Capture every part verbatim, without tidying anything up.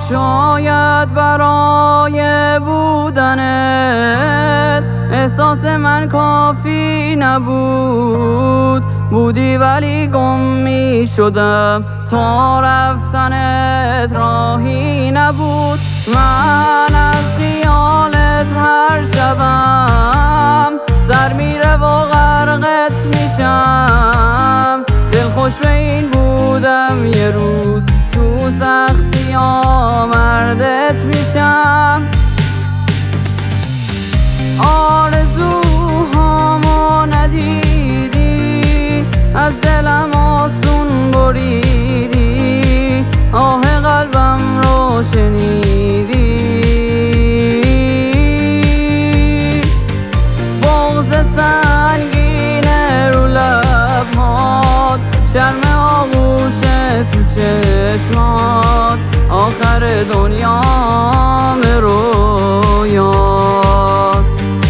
شاید برای بودنت احساس من کافی نبود، بودی ولی گم می شدم، تا رفتنت راهی نبود. من از خیالت هر شبم سر میره و غرقت میشم، دلخوش به این بودم یه روز تو سختی آوردت میشم. آرزوهامو ندیدی، از دلم آسون بریدی، آه قلبم رو شنیدی. بغض سنگین رو لبهات، شرم آغوش تو چشمات، آخر دنیام رویات.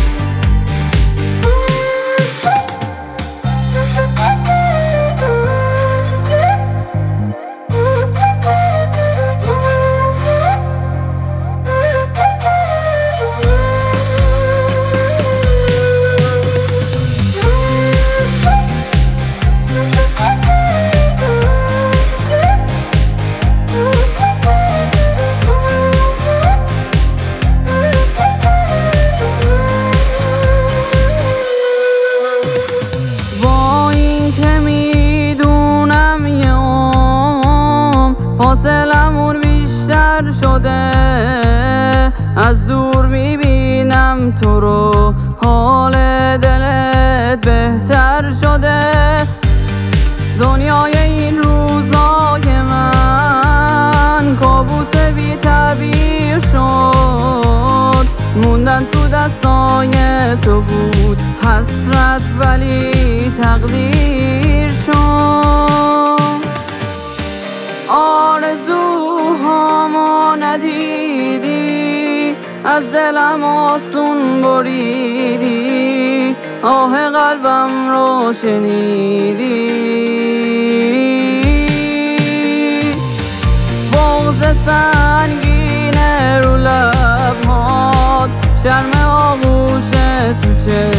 فاصلمون بیشتر شده، از دور میبینم تو رو، حال دلت بهتر شده. دنیای این روزای من کابوس بی تعبیر شد، موندن تو دستای تو بود حسرت ولی تقدیر شد. آرزوهامو ندیدی، از دلم آسون بریدی، آه قلبم رو شنیدی. بغض سنگین رو لبهات، شرم آغوش تو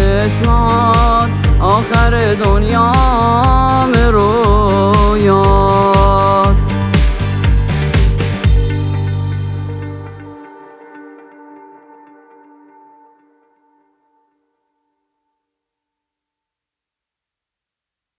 چشمات، آخر دنیام رویات.